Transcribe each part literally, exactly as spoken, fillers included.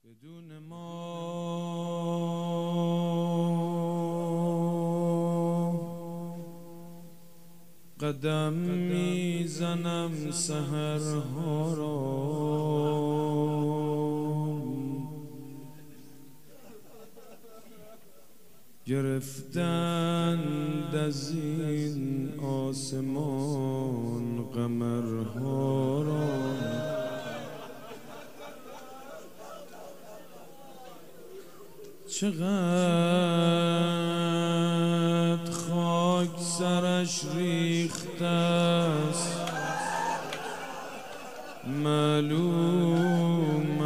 بدون ما قدم میزنم سحرها را، گرفتند از این آسمان قمرها را. چقدر خاک سرش ریخته است، معلوم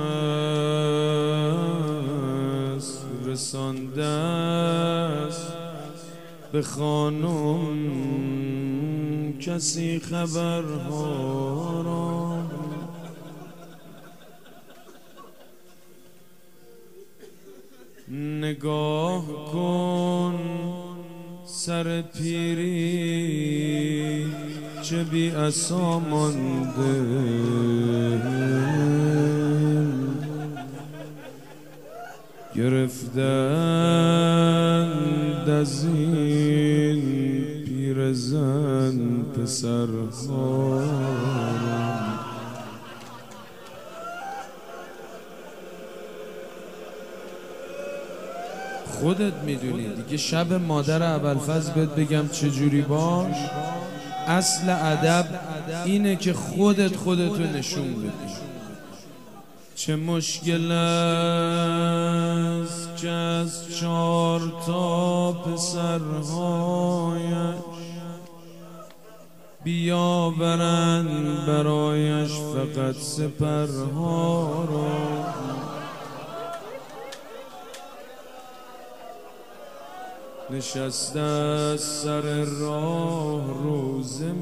است رسانده است به خانم کسی خبرها را. نگاه کن سر پیری چه بی عصا مانده، گرفتند از این پیرزن پسرها. خودت میدونی دیگه. شب مادر ابوالفضل بهت بگم چجوری باش. اصل ادب اینه که خودت خودتو نشون بدی. چه مشکل است که از چار تا پسرهایش بیاورند برایش فقط سپرها را. نشسته از سر راه روزه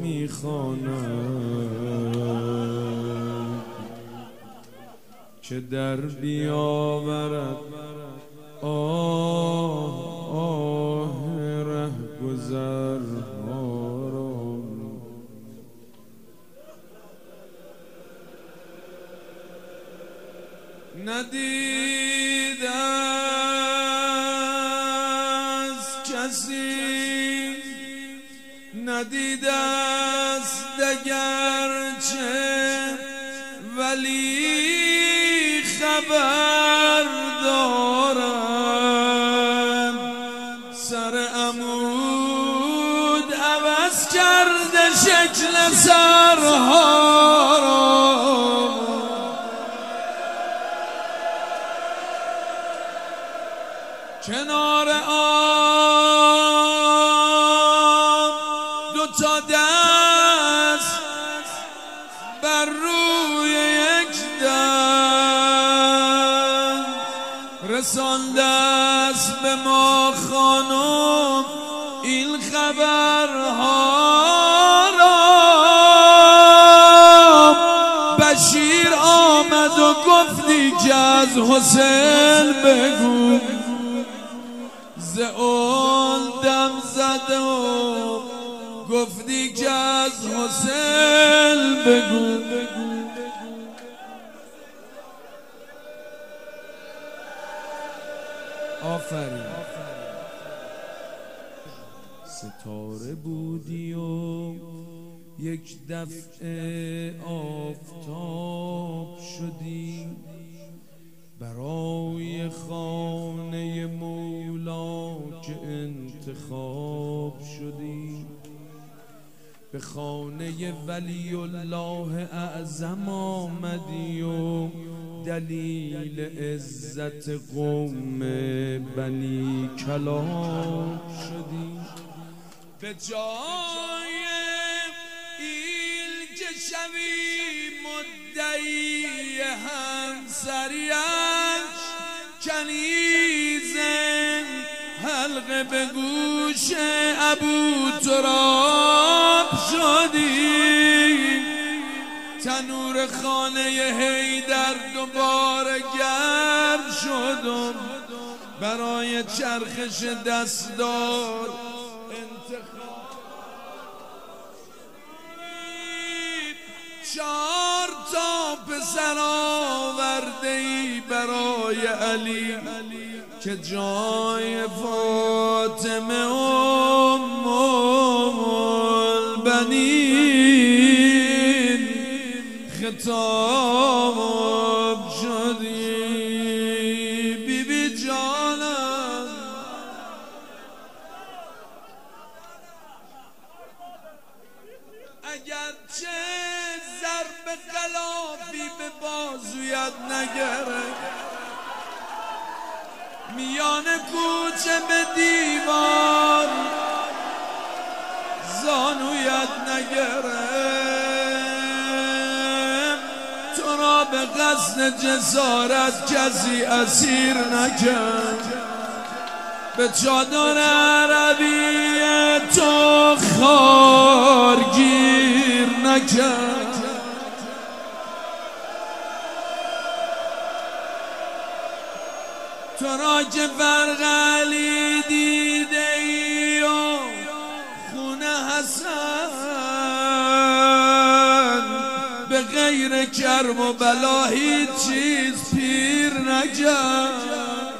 میخواند که در بیاورد آه آه ره گذرها را. ندیدم کسی ندیده است دگرچه، ولی خبر دارم سر عمود عوض کرده شکل سرها را. کنار آب دو تا دست بر روی یک دست رسانده است به ما خانم این خبرها را. بشیر آمد و گفتی که از حسین بگو، ز اون دم زده و گفتی که از حسین بگو. آفرین. ستاره بودی و یک دفعه آفتاب شدی، برای خانه مولا که انتخاب شدی. به خانه ولی الله اعظم آمدی و دلیل عزت قوم بنی کلاب شدی. به جای این که شوی مدعی همسریش، کنیز حلقه به گوش ابو تراب شدی. تنور خانه حیدر دوباره گرم شدم، برای چرخش دستار انتخاب. چهار تا پسر آورده ای ای برای علی که جای فاطمه ام البنین خطاب شدی بی بی جانم. اگرچه ضرب غلافی به بازویت نگرفت، میان کوچه به دیوار زانویت نگرفت، تو را به قصد جسارت کسی اسیر نکرد، به چادر عربی تو خارگیر نکرد. تو را که فرق علی دیده ای و خون حسن، به غیر کرب و بلا هیچ چیز پیر نکرد.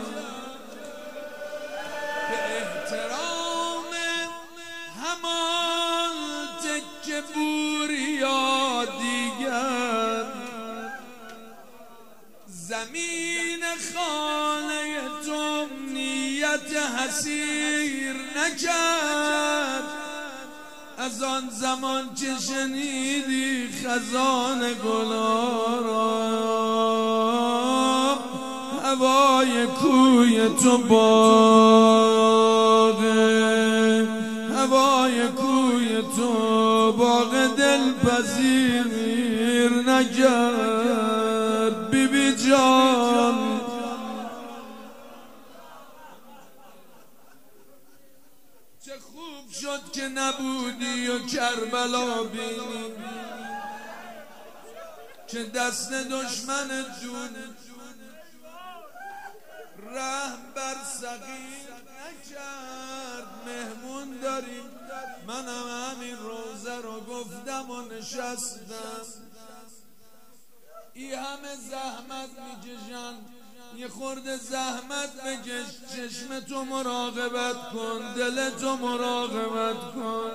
به احترام همان تکه بوریا دیگر، زمین خانه تو نیت حسیر نکرد. از آن زمان که شنیدی خزان گلا را، هوای کوی تو باغ، هوای کوی تو باغ دلپذیر نکرد بی بی جان. چه خوب شد که نبودی و کربلا بینی، که دست دشمن دون رحم بر صغیر نکرد. مهمون داریم، منم همین روزه رو گفتم و نشستم. ای همه زحمت میکشن، یه خورده زحمت بکش، چشم تو مراقبت کن، دل تو مراقبت کن.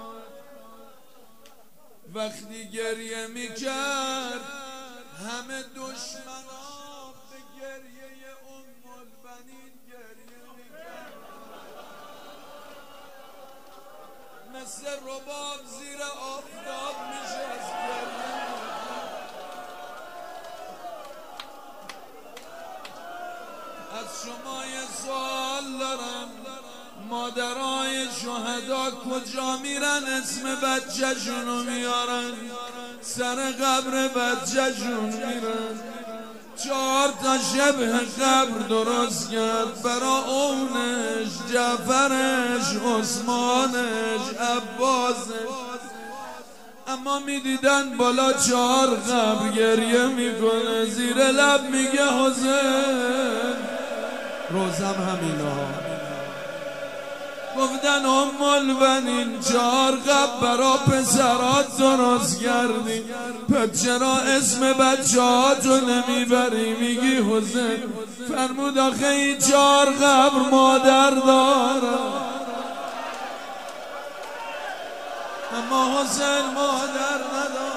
وقتی گریه میکرد همه دشمنا به گریه ام البنین گریه میکرد، مثل رباب زیر آفتاب میشست گریه. از شما یه سوال دارم، مادرای شهدا کجا میرن اسم بچه‌شونو میارن؟ سر قبر بچه‌شون میرن. چهار تا شبه قبر درست کرد برا اونش، جعفرش، عثمانش، عباسش. اما میدیدن بالا چهار قبر گریه میکنه، زیر لب میگه حسین. روزم همینا گفتن ام البنین چهار قبر برا پسرات درست کردی، پس چرا اسم بچه هاتو نمیبری میگی حسین؟ فرمود آخه این چهار قبر مادر داره، اما حسین مادر نداره.